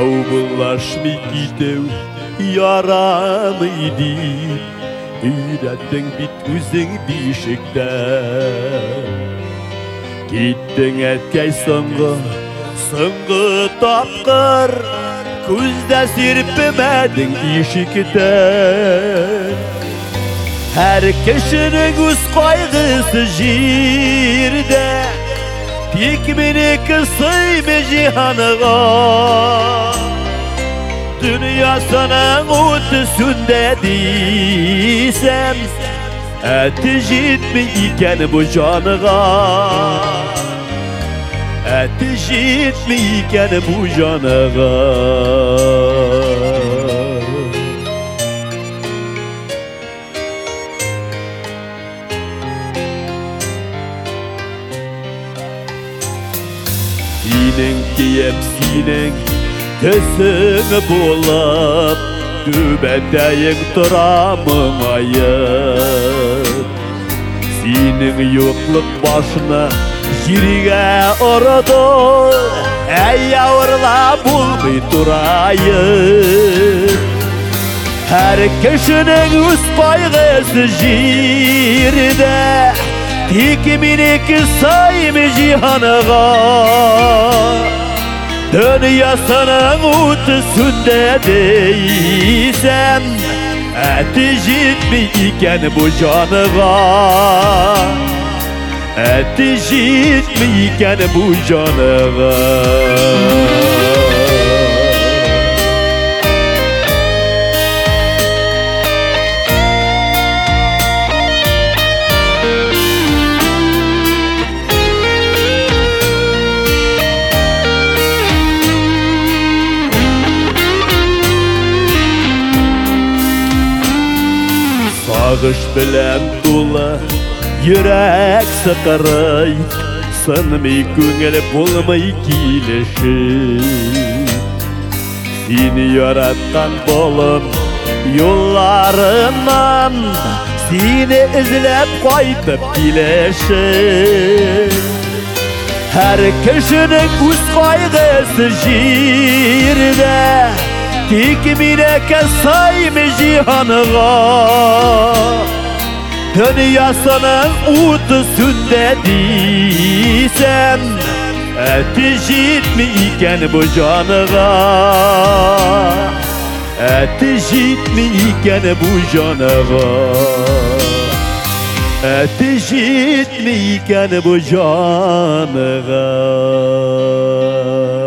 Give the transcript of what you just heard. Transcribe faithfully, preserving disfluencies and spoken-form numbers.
Savbulaşmı gidev yaranıydı. Ürettin bit üzün dişikten. Gittin etkey soңғы, soңғы tapqır. Күзде сирпімедің ишіктен. Her kişinin üz kaygısı jirde. Tek miniki sıyma cihanıga. Dünyasının ötüsünde diysem, eti jitmi iken bu canıga. Eti jitmi iken bu canıga. Sinin kiyem sinin tesini bulup dübendeyim duramın ayıp. Sinin yokluk başına jirige oradı. Ey yavrla bulmay durayım. Her kişinin üz kaygısı jirde. Tek miniki sayma cihanıga. Dünyasının ötüsünde diysem, eti jitmi iken bu canıga. Eti jitmi iken bu canıga. Sağış bilen dula yürek sıkırıy. Sınmay köngül bulmay kileşir. Seni yarattan bolum yollarından, seni izlep qaytıp kileşir. Her kişinin üz kaygısı jirde. Tek miniki sayma cihanıga. Dünyasının ötüsünde diysem, eti jitmi iken bu canıga. Eti jitmi iken bu canıga. Eti jitmi iken bu canıga.